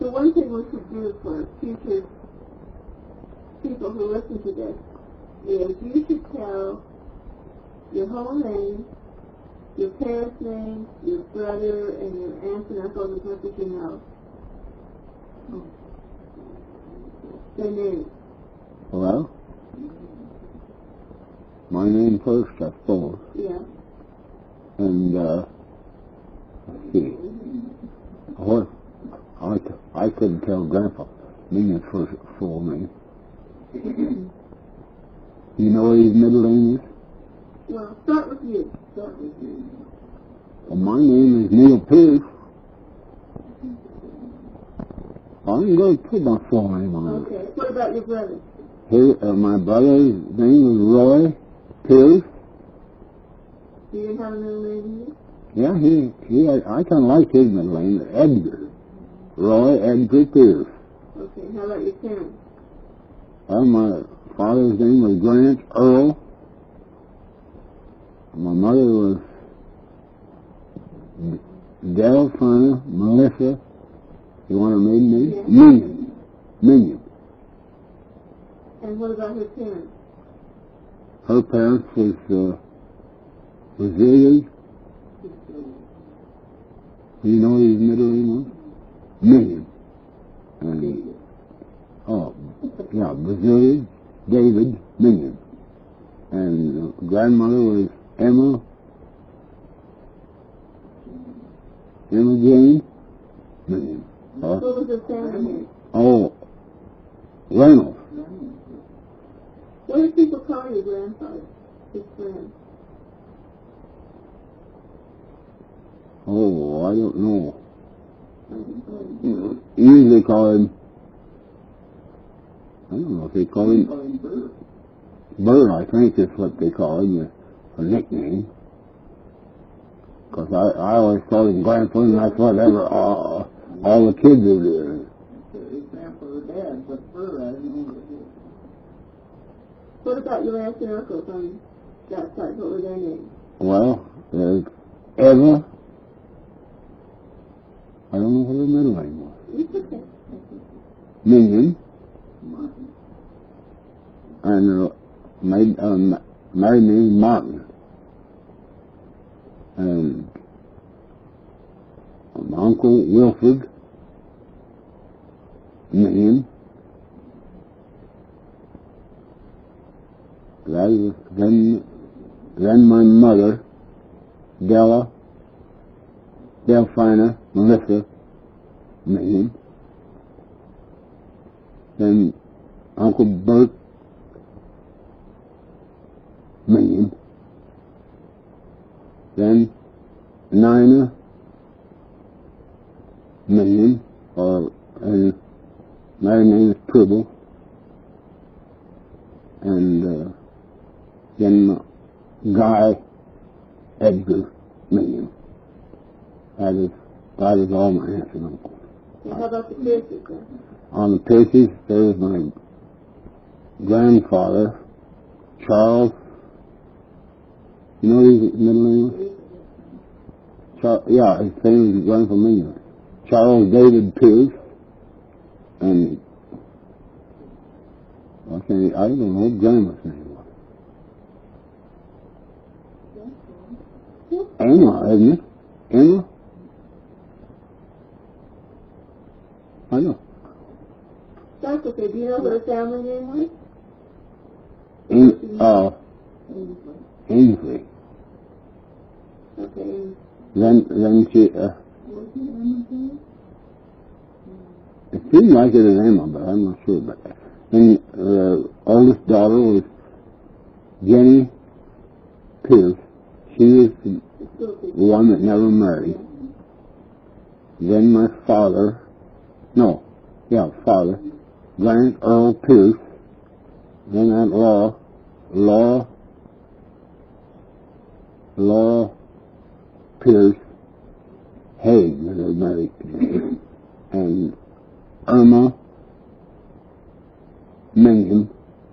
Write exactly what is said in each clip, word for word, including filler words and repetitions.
the one thing we should do for future people who listen to this is you should tell your whole name, your parents' name, your brother, and your aunts and uncles as much as you know. Their names. Well, my name first, I suppose. Yeah. And, uh, let's see. What? I, I couldn't tell Grandpa Minion's first full name. You know what his middle name is? Well, start with you. Start with you. Well, my name is Neil Pierce. I'm going to put my full name on it. Okay. What about your brother? His, uh, my brother's name is Roy Pierce. Do you have a middle name? Yeah, he, he, I kind of like his middle name, Edgar. Roy Edgar Pierce. Okay, how about your parents? Well, my father's name was Grant Earl. My mother was Delphina Melissa. You want her maiden name? Yeah. Minion. Minion. And what about her parents? Her parents was, uh, Brazilian. Do you know what his middle name was? Minion. And, oh, yeah, Brazilian David Minion. And uh, grandmother was Emma, Emma Jane Minion. Uh, What was her family name? oh, Reynolds. What did people call your grandfather? His friend? Oh, I don't know. Usually call him, I don't know if they call him Bird. Bird, I think is what they call him, a nickname. Because I, I always called him Grandpa, and that's whatever all, all the kids are doing. Grandpa or Dad, but Bird, I don't know what it is. What about your aunts and uncles on that side? What were their names? Well, there's Eva. I don't know what her middle name was. It's okay. Minion. And uh, my, um, married name is Martin. And my uncle Wilford Minion. That is, then, then my mother, Della, Delphina Melissa Minion. Then Uncle Bert Minion. Then Nina Minion, or and my name is Pribble. And uh, then Guy Edgar Minion. That is, that is all my aunts and uncles. And how about the Pierces then? On the Pierces, there was my grandfather, Charles. You know his middle name? Char- yeah, his name is Grandpa Minion. Charles David Pierce. And I can't, I don't know what Grandma's name was. Emma, isn't it? Emma? I know. That's okay. Do you know what her family name was? In, uh, Ainsley. Okay. Then, then she, uh, it seemed like it was Emma, but I'm not sure about that. Then the uh, oldest daughter was Jenny Pierce. She was the one that never married. Then my father, no, yeah, father, Grant Earl Pierce. Then Aunt Laura, Laura, Laura Pierce Haig, that was married. And Irma Minion,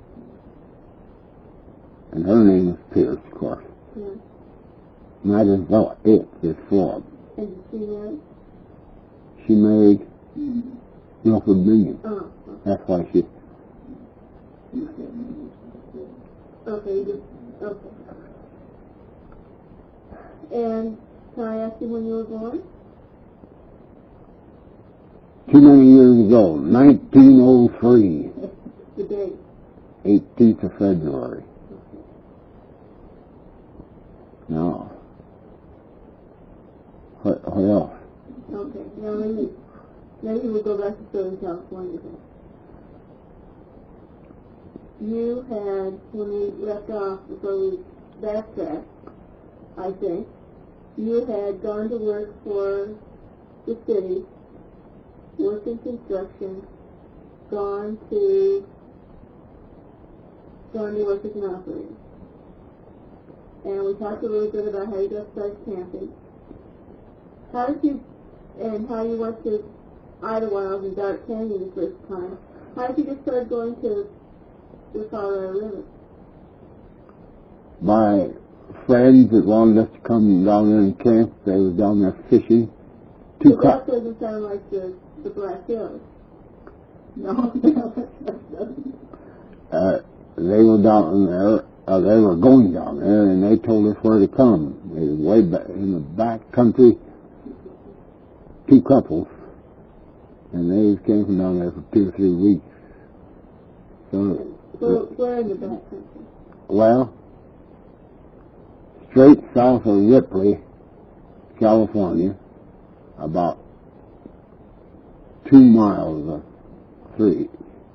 and her name is Pierce, of course. Yeah. And that is about it, this form. And did she marry? She married Milford Million. Oh, That's why she... okay, you- okay. And can I ask you when you were born? Too many years ago, nineteen oh three, The date. eighteenth of February. No. What, what else? Okay, now maybe, maybe we'll go back to Southern California then. You had, when we left off before we backtracked, I think, you had gone to work for the city, worked in construction, gone to, gone to work as an operator. And we talked a little bit about how you got started camping. How did you, and how you went to Idlewild and Dark Canyon the first time. How did you get started going to the Colorado River? My friends that wanted us to come down there and camp, they was down there fishing. Two So that co- doesn't sound like the, the Black Hills. No, no, that doesn't. uh, they were down there, uh, they were going down there, and they told us where to come. They was way back in the back country, two couples, and they was camping down there for two or three weeks. So, Where, where in the back country? well, straight south of Ripley, California, about two miles, uh, three,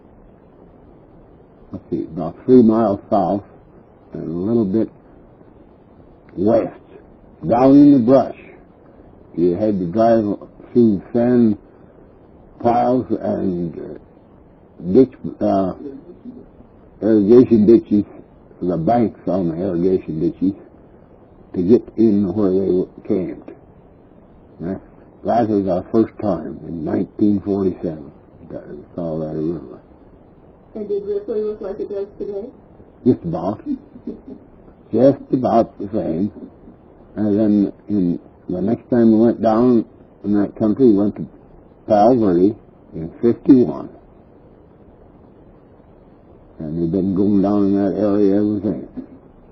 let's see, about three miles south and a little bit west, down in the brush. You had to drive through sand piles and uh, ditch, uh, irrigation ditches, the banks on the irrigation ditches, to get in where they were camped. That, that was our first time in nineteen forty-seven, the Colorado River. And did Ripley look like it does today? Just about. Just about the same. And then in the next time we went down in that country, we went to Palo Verde in fifty-one. And we've been going down in that area ever since.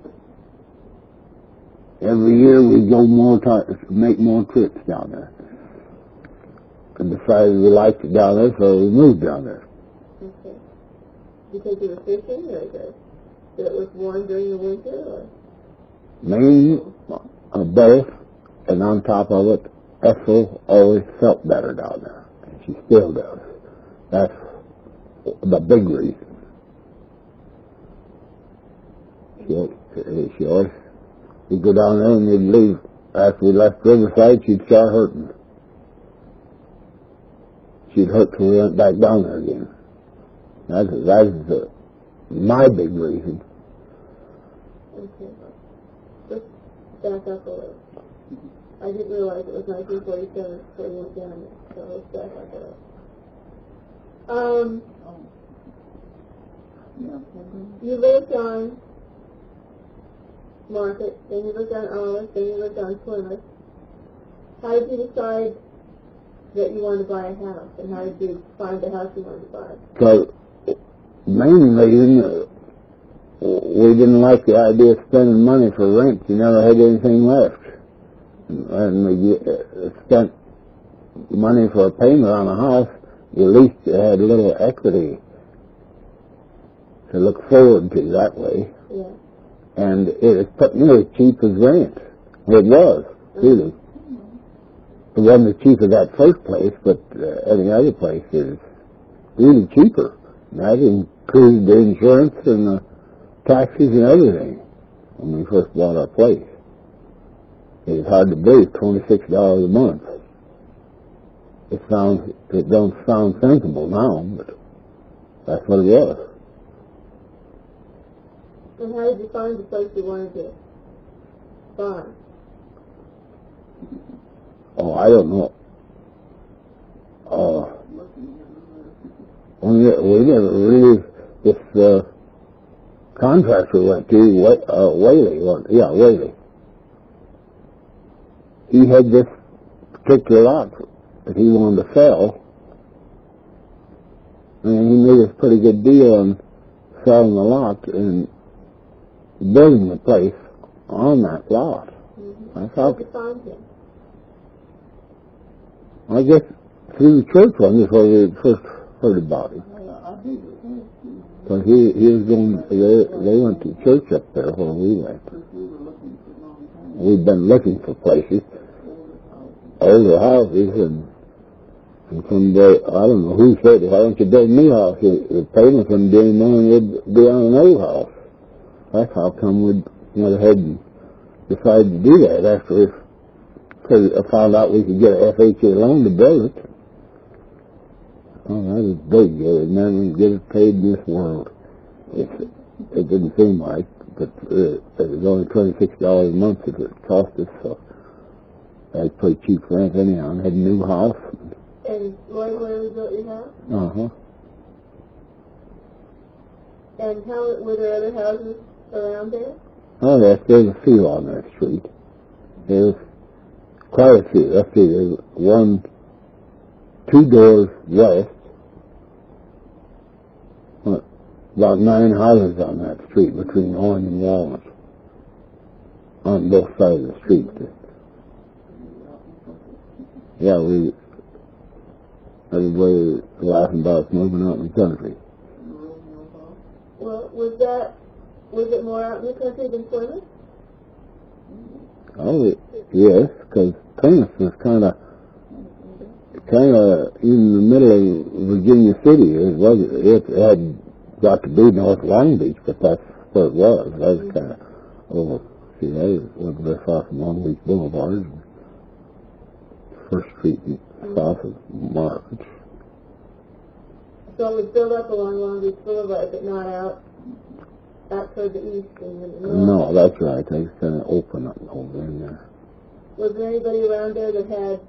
Every year we go more, t- make more trips down there. And decided we liked it down there, so we moved down there. Okay. Because you were fishing, or because it was warm during the winter, or? Maine, uh, both, and on top of it, Ethel always felt better down there, and she still does. That's the big reason. She, she always, we'd go down there and we'd leave. After we left Riverside, she'd start hurting. She'd hurt till we went back down there again. That's, that's the, my big reason. Okay. Let's back up a little. I didn't realize it was nineteen forty-seven before you went down there, so let's back up a little. Um, Oh. Yeah. you lived on Market, then you lived on Olive, then you lived on Plymouth. How did you decide that you wanted to buy a house, and how did you find the house you wanted to buy? So, main reason, uh, we didn't like the idea of spending money for rent. You never had anything left. And we uh, spent money for a payment on a house, you at least had a little equity to look forward to that way. Yeah. And it was put nearly as cheap as rent. It was, really. It wasn't as cheap as that first place, but uh, any other place is really cheaper. That included the insurance and the taxes and everything when we first bought our place. It was hard to believe, twenty-six dollars a month. It sounds, it don't sound sensible now, but that's what it was. And how did you find the place you wanted to buy? Oh, I don't know. Uh, we, we never really, this uh, contractor went to, uh, Whaley, yeah, Whaley. He had this particular lot that he wanted to sell, And he made us a pretty good deal on selling the lot and building the place on that lot. Mm-hmm. That's How how, did you find him? I guess through the church one is where we first heard about him. I think it was too. Because he, he was going, they, they went to church up there where we went. Because we were looking for a long time. We've been looking for places, Older houses. older houses, and, and someday, I don't know who said it, why don't you build a new house? The payments wouldn't be any more than would be on an old house. That's how come we went ahead and decided to do that after we I found out we could get an F H A loan to build it. Oh, that was big, and then we get it paid in this world. It, it didn't seem like, but uh, it was only twenty-six dollars a month that it cost us, so that's pretty cheap rent anyhow. And had a new house. And Roy, where we built your house? Uh-huh. And how were there other houses around there? Oh, yes, there's a few on that street. There's quite a few. Let's see, there's one, two doors west. What, about nine houses on that street between Orange and Walnut. On both sides of the street. Yeah, we, everybody was laughing about us moving out in the country. Well, was that, was it more out in the country than Plymouth? Oh, it, yes, because Plymouth was kind of, kind of in the middle of Virginia City. It was, it had got to be North Long Beach, but that's where it was. That was kind of over, see, that wasn't very far from Long Beach Boulevard, First Street, south of Market. So it was built up along Long Beach Boulevard, but not out, out toward the east and the north? No, that's right. They was kind of open up over in there. Was there anybody around there that had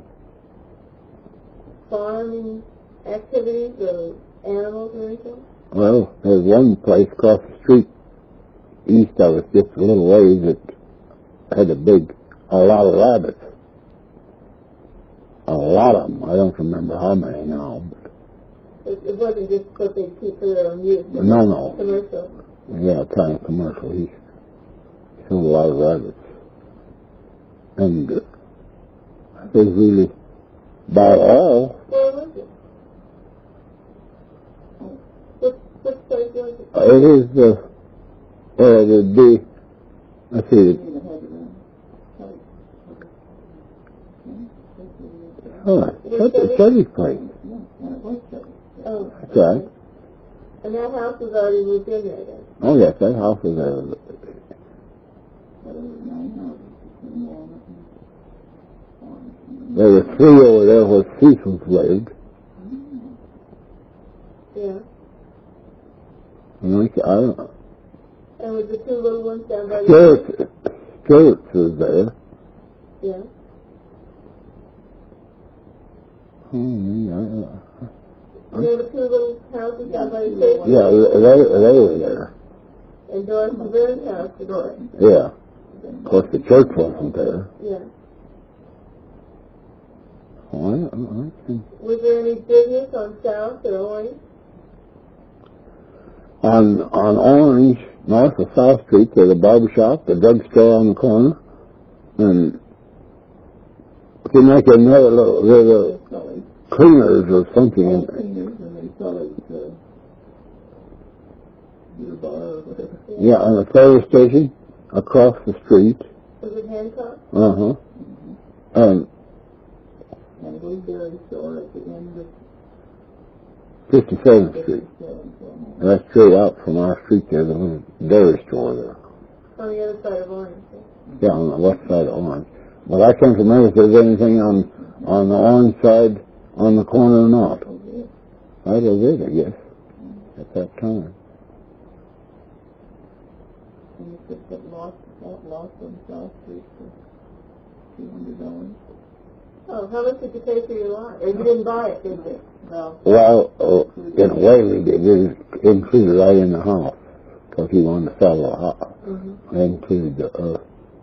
farming activities or animals or anything? Well, there's one place across the street east of us, just a little ways, that had a big, a lot of rabbits. A lot of them. I don't remember how many now. But It, it wasn't just what they keep for their own use. It No, was no. commercial. yeah, kind of commercial. He sold a lot of rabbits. And uh, that was really about all. Where was it? Which, which place was it? Uh, it is, uh, well, it would be, let's see, oh, it's Chevy place. Oh. That's right. And that house was already moved in there then? Oh, yes, that house was there. There were three over there where Cecil's lived. Yeah. And I, I don't know. And was the two little ones down by the... Stewart's, Stewart's was there. Yeah. Oh, yeah. And there were two little houses down by the station? Yeah, they, they were there. And Doris and Vern's house was there? Yeah. Of course, the church wasn't there. Yeah. Oh, I, I can... Was there any business on South or Orange? On, on Orange, north of South Street, there's a barber shop, the drugstore on the corner, and if you make another little, there's a cleaners or something in there. And they sell it to your bar or whatever. Yeah, and a ferry station across the street. Was it Hancock? Uh-huh. And And a blueberry store at the end of fifty-seventh Street. fifty-seven. That's straight out from our street there, the little dairy store there. On the other side of Orange. Yeah, on the west side of Orange. But I can't remember if there's anything on on the Orange side on the corner or not. That was it, I guess, at that time. And you could get lost, lost on South Street for two hundred dollars. Oh, how much did you pay for your lot? Or you didn't buy it, did you? Well, Well, uh, in a way we did. It was included right in the house, because he wanted to sell the house. Mm-hmm. I included the, uh,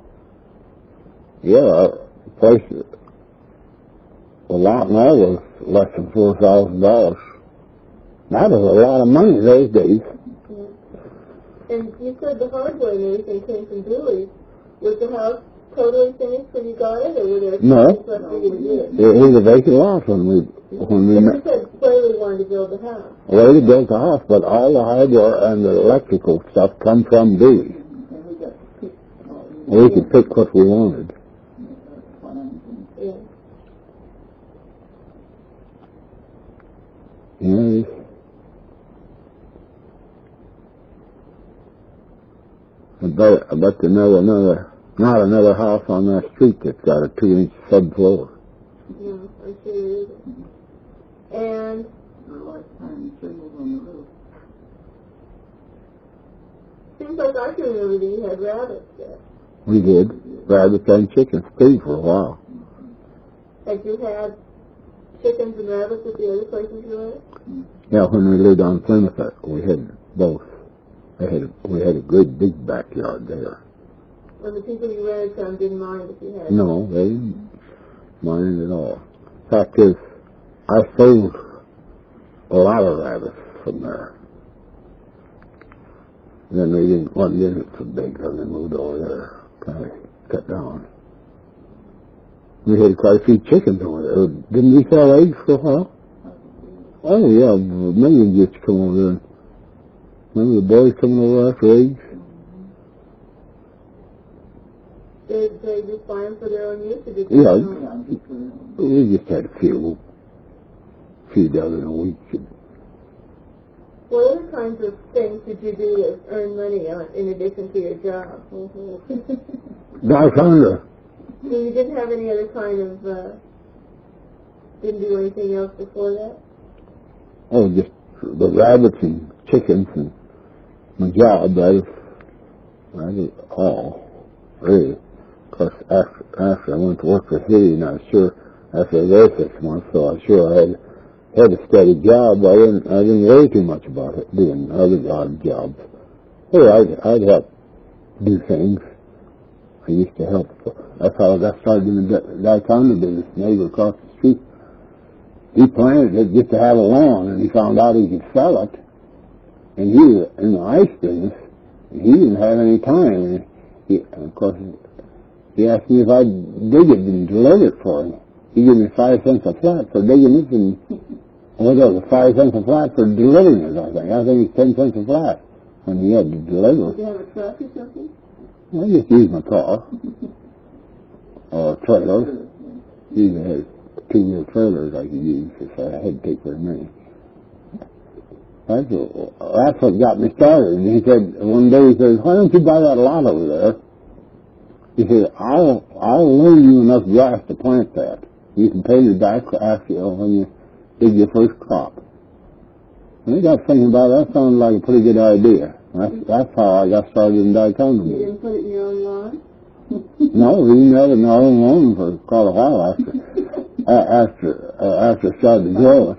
yeah, the place, the lot now was less than four thousand dollars. That was a lot of money those days. Yeah. And you said the hardware and everything came from Dooley's. Was the house totally finished when you got it, or were there No. things left for you to do? It was a vacant lot when we when we But met. you said Whaley wanted to build the house. Well, we built the house, but all the hardware and the electrical stuff come from Dooley's. We could pick what we wanted. Yeah. Yes. I bet, I bet to know another, not another house on that street that's got a two-inch subfloor. Yeah, I'm sure there is. And seems like I can remember that you had rabbits there. We did. Rabbits and chickens, too, for a while. Had you had chickens and rabbits at the other places you lived? Yeah, when we lived on Plymouth, we had both. We had, a, we had a good big backyard there. And the people you rented from didn't mind if you had? No, they didn't mind it at all. Fact is, I sold a lot of rabbits from there. And then they didn't want to get it so big, so they moved over there, kind of cut down. We had quite a few chickens over there. Didn't we sell eggs for a while? Oh, yeah, millions used to come over there. Remember the boys coming over after eggs? Did they just buy them for their own use, or did they? Yeah, we just had a few, few dozen a week. What other kinds of things did you do to earn money on, in addition to your job? Diconder. So you didn't have any other kind of, uh, didn't do anything else before that? Oh, just the rabbits and chickens and my job, that was, that was all, really. Of course, after, after I went to work for City, and I was sure, after I was there six months, so I was sure I had had a steady job. I didn't, I didn't worry too much about it, doing other odd jobs. Hey, I'd, I'd help do things. I used to help. That's how I got started in the Diconder business. Neighbor across the street, he planted it just to have a lawn, and he found out he could sell it. And he was in the ice business, and he didn't have any time. And he, of course, he asked me if I'd dig it and deliver it for him. He gave me five cents a flat for digging it, and what was it, five cents a flat for delivering it, I think. I think it's ten cents a flat when he had to deliver it. Did you have a truck or something? I just used my car. Or a trailer. Usually had two-wheel trailers I could use if I had to take very many. That's what, that's what got me started. And he said, one day he said, why don't you buy that lot over there? He said, I'll, I'll loan you enough grass to plant that. You can pay me back after, you know, when you dig your first crop. And I got thinking about it, that sounded like a pretty good idea. That's, that's how I got started in Diconder. You didn't put it in your own lawn? No, we didn't have it in our own lawn for quite a while after, uh, after, uh, after it started to grow.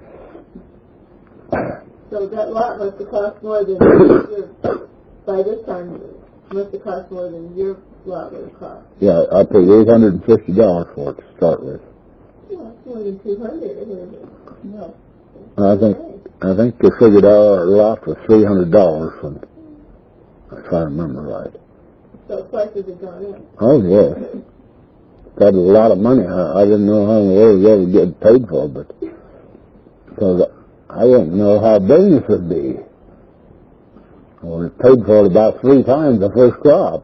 So that lot must have cost more than your, by this time, it must have cost more than your lot would have cost. Yeah, I paid eight hundred fifty dollars for it to start with. Yeah, it's more than two hundred, isn't it? No. I think, I think they figured our lot was three hundred dollars, if I remember right. So prices have gone up. Oh, yes. That was a lot of money. I, I didn't know how in the world they would get paid for it, but because I didn't know how business would be. Well, we paid for it about three times the first crop.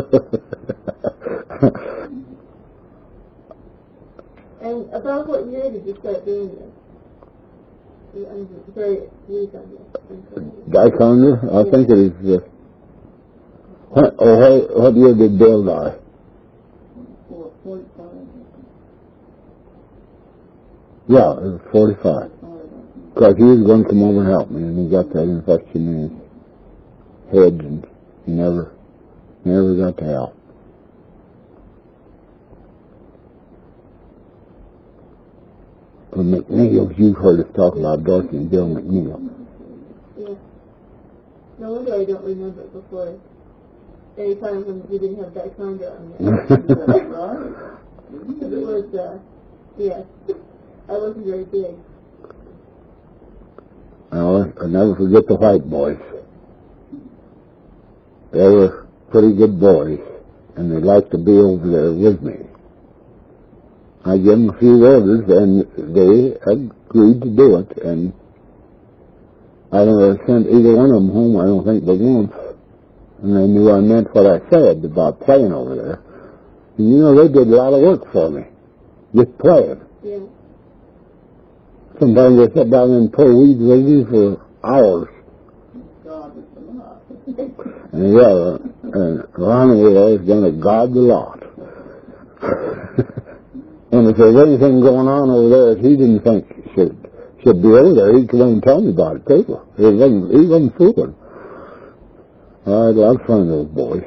And about what year did you start doing this? I'm very weak on this. Diconder? I Yeah. think it is. Uh, what, oh, what, what year did Bill die? forty-five. Yeah, it was forty-five. Because he was going to come over and help me, and he got that infection in his head, and he never, never got to help. The McNeils, you've heard us talk about Dorothy and Bill McNeil. Yeah. No wonder I don't remember it before. Any time when you didn't have Diconder on there. Because it was, uh, yes. I wasn't very big. I never forget the White boys. They were pretty good boys, and they liked to be over there with me. I gave them a few orders, and they agreed to do it, and I never sent either one of them home, I don't think, but once. And they knew I meant what I said about playing over there. And you know, they did a lot of work for me, just playing. Yeah. Sometimes they sit down and pull weeds with me for hours. God, it's a lot. And yeah, and Ronnie was going to guard the lot. And if there's anything going on over there that he didn't think should should be over there, he'd come and tell me about it, too. He wasn't, he wasn't fooling. I had a lot of fun with those boys.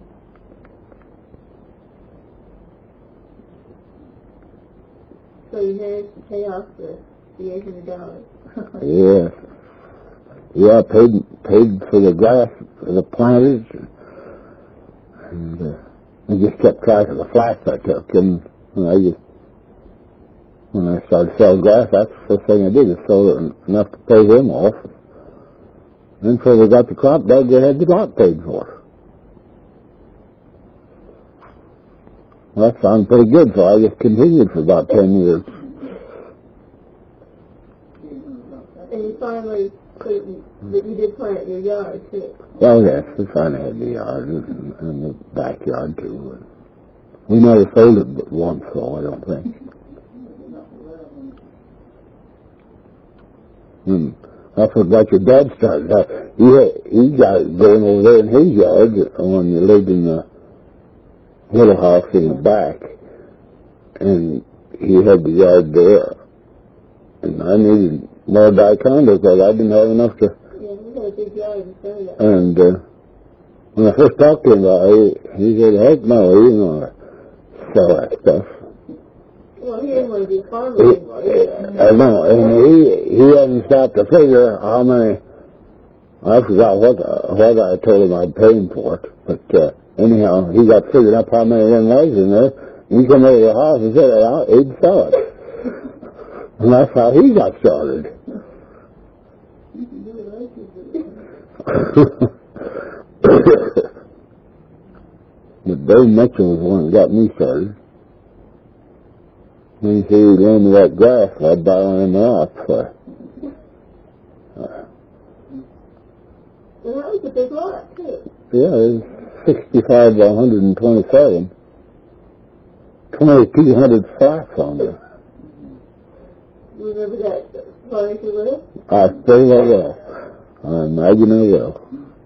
So you managed to pay off the, the eight hundred dollars. Yes. Yeah, I paid, paid for the grass, for the planters, and uh, I just kept track of the flats I took, and, and I just, when I started selling grass, that's the first thing I did, is sell it enough to pay them off. Then before we got the crop dug, they had the lot paid for. Well, that sounded pretty good, so I just continued for about ten years. And you finally couldn't, but you did plant your yard, too. Well, yes, we finally had the yard and, and the backyard, too. We never sold it but once, though, I don't think. Hmm. That's what got your dad started. Uh, he, he got it going over there in his yard when you lived in the little house in the back. And he had the yard there. And I needed more die-condos because I didn't have enough to... Yeah, we had a big yard in front of that. And uh, when I first talked to him about it, he, he said, heck no, he didn't want to sell that stuff. Well, he didn't want to be a farmer anymore. He, I know, and he, he hadn't stopped to figure how many... I forgot what, uh, what I told him I'd pay him for it. But uh, anyhow, he got figured up how many of them was in there. He came over to the house and said, well, he'd sell it. And that's how he got started. But Barry Mitchell was the one that got me started. When he said he loaned me that grass, I'd buy one in the lot for. Uh, Well, that was a big lot, too. yeah, it was sixty-five by one hundred twenty-seven. twenty-two hundred flats on there. Remember that furniture with? I still well will. I imagine I will.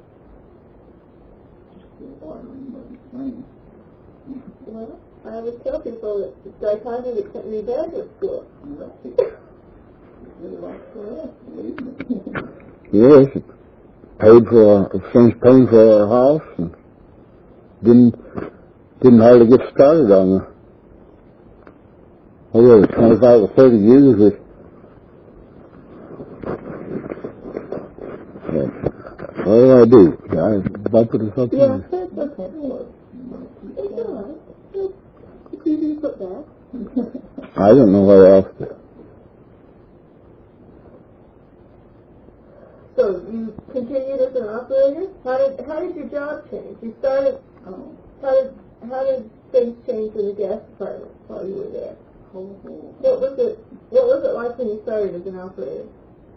Well, I would tell people that it's like having that sent me to graduate school. Yes, paid for, finished paying for our house, and didn't, didn't hardly get started on the, oh yeah, twenty-five or thirty years with, yeah. What do I do? I bump it or something? Yeah, that's okay. It's all right. It's easy to put back. I don't know what else to. So you continued as an operator? How did how did your job change? You started. Oh, How did how did things change in the gas department while you were there? oh, oh. What was it What was it like when you started as an operator?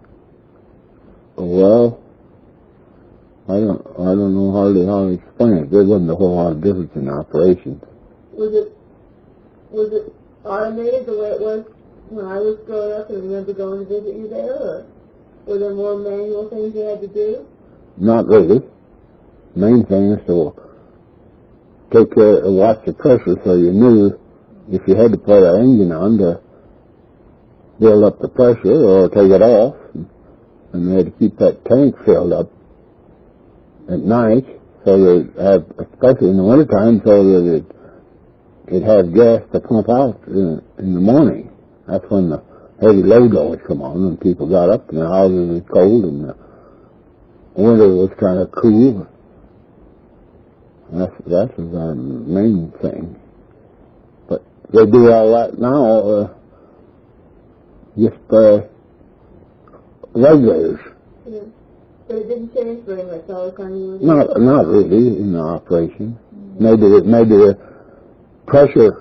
Well, I don't, I don't know hardly how to explain it. There wasn't a whole lot of difference in operations. Was it was it automated the way it was when I was growing up and remember going to visit you there, or were there more manual things you had to do? Not really. Main thing is to take care, watch the pressure so you knew if you had to put an engine on to build up the pressure or take it off. And they had to keep that tank filled up at night, so that, have, especially in the wintertime, so that it it had gas to pump out in, in the morning. That's when the heavy load always come on, and people got up, and the houses was cold, and the winter was kind of cool. That's that was our main thing. But they do all that now, uh, just uh, regulators. Yeah. But it didn't change very much all the time you were there? Not, not really in the operation. Mm-hmm. Maybe, the, maybe the pressure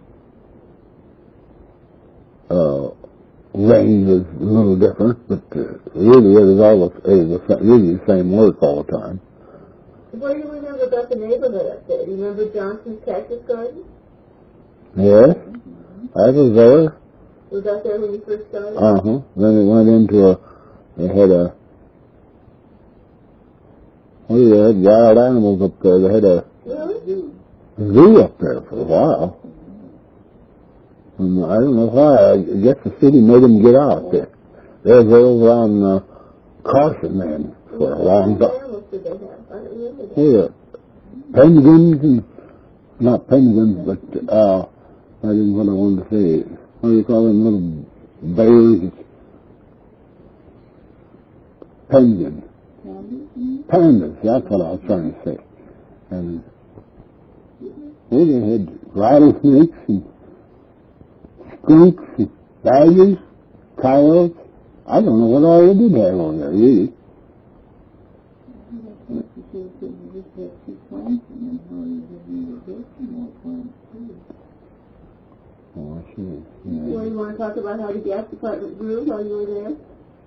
uh, range was a little different, but uh, really it was, all the, it was really the same work all the time. What do you remember about the neighborhood up there? Do you remember Johnson's Cactus Garden? Yes, mm-hmm. I was there. Was that there when you first started? Uh-huh. Then it went into a, they had a, what do they had wild animals up there. They had a really? zoo up there for a while. And I don't know why. I guess the city made them get out there. They were over on uh, Carson then for a long time. What animals did they have? I don't remember that. They were penguins and, not penguins, but, uh, I didn't know what I wanted to say. What do you call them, little bears? Penguins. Pandas, that's what I was trying to say. And well, they had rattlesnakes and skunks and badgers, coyotes. I don't know what all they did have on there, really. Oh, I see. Yeah. Well, you want to talk about how the gas department grew while you were there?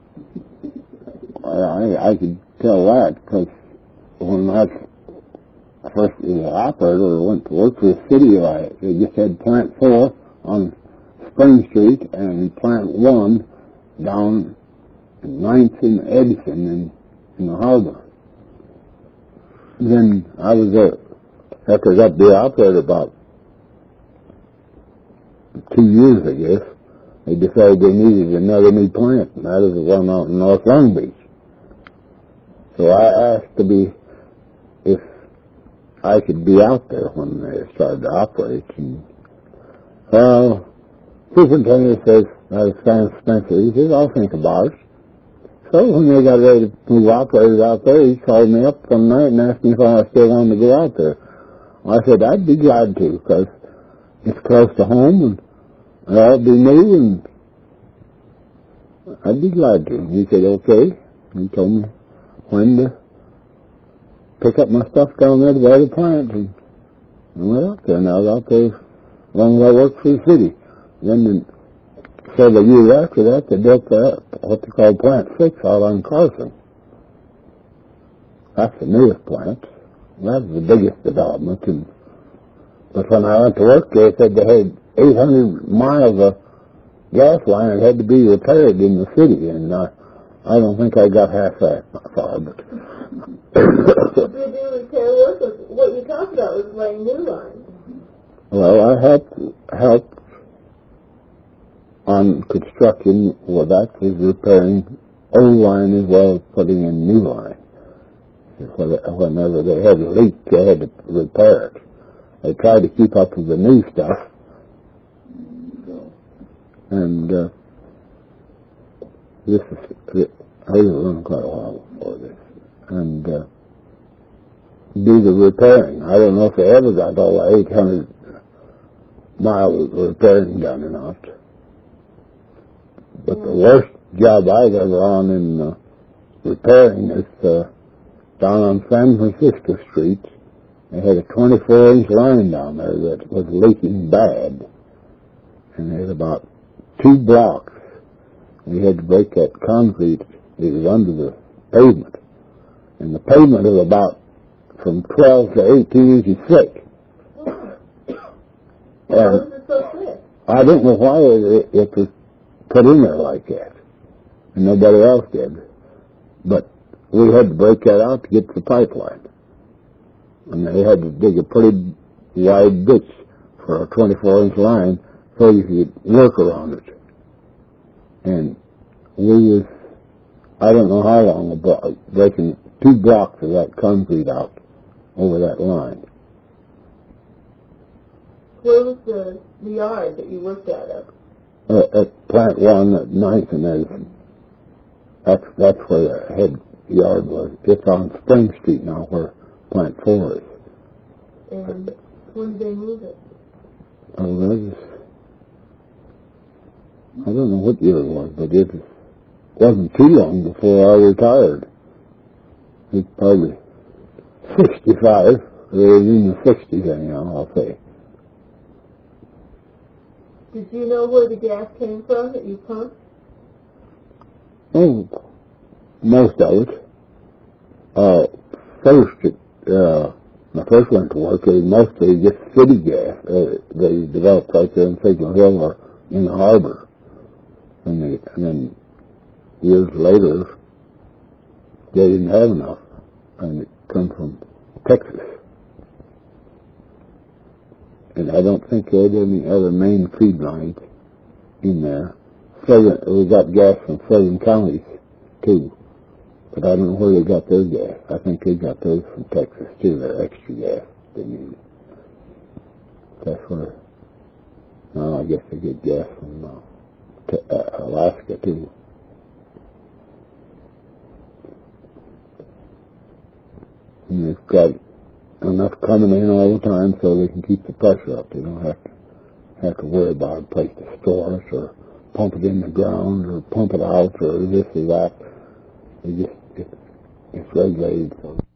I, I could tell that because when I first was an operator or went to work for the city, I they just had plant four on Spring Street and plant one down ninth and Edison in, in the harbor. Then I was there, after I got to be operator about two years, I guess, they decided they needed another new plant, and that is the one out in North Long Beach. So I asked to be, if I could be out there when they started to operate. And, well, superintendent says, that was Sam Spencer, he says, I'll think about it. So when they got ready to move operators out there, he called me up one night and asked me if I still wanted to go out there. Well, I said, I'd be glad to, because it's close to home, and I'll be new, and I'd be glad to. And he said, okay. He told me when to pick up my stuff down there to the other plant, and I went out there, and I was out there as long as I worked for the city. Then the, several years after that, they built that, what they call Plant six out on Carson. That's the newest plant. That's the biggest development. And, but when I went to work there, they said they had eight hundred miles of gas line that had to be repaired in the city, and uh, I don't think I got half that far. But did you do repair work? Or what you talked about was laying new lines. Well, I helped helped on construction. Well, that was repairing old line as well as putting in new line. Whenever they had a leak, they had to repair it. They tried to keep up with the new stuff. And uh, this is, I was running quite a while before this. And uh, do the repairing. I don't know if they ever got all the eight hundred miles of repairing done or not. But the worst job I've ever on in uh, repairing is uh, down on San Francisco Street. They had a twenty-four inch line down there that was leaking bad. And there's about two blocks. We had to break that concrete. It was under the pavement. And the pavement is about from twelve to eighteen inches thick. And I don't know why it, it was put in there like that. And nobody else did. But we had to break that out to get to the pipeline. And they had to dig a pretty wide ditch for a twenty-four inch line so you could work around it. And we was, I don't know how long, about breaking two blocks of that concrete out over that line. Where was the, the yard that you worked out of? Uh, at Plant one at ninth and Edison. That's, that's where the head yard was. It's on Spring Street now where Plant four is. And when did they move it? Oh, that is, I don't know what year it was, but it wasn't too long before I retired. He's probably sixty-five, or in the sixties anyhow, I'll say. Did you know where the gas came from that you pumped? Oh, most of it. Uh, first, it, uh, when I first went to work, it was mostly just city gas. Uh, they developed right there in Signal Hill or in the harbor. And, they, and then years later, they didn't have enough. And it come from Texas. And I don't think there had any other main feed lines in there. Southern, we got gas from southern counties, too. But I don't know where they got their gas. I think they got those from Texas, too, their extra gas they use. That's where, well, I guess they get gas from uh, t- uh, Alaska, too. And they've got enough coming in all the time so they can keep the pressure up. They don't have to have to worry about a place to store it or pump it in the ground or pump it out or this or that. They just, it, it's regulated. So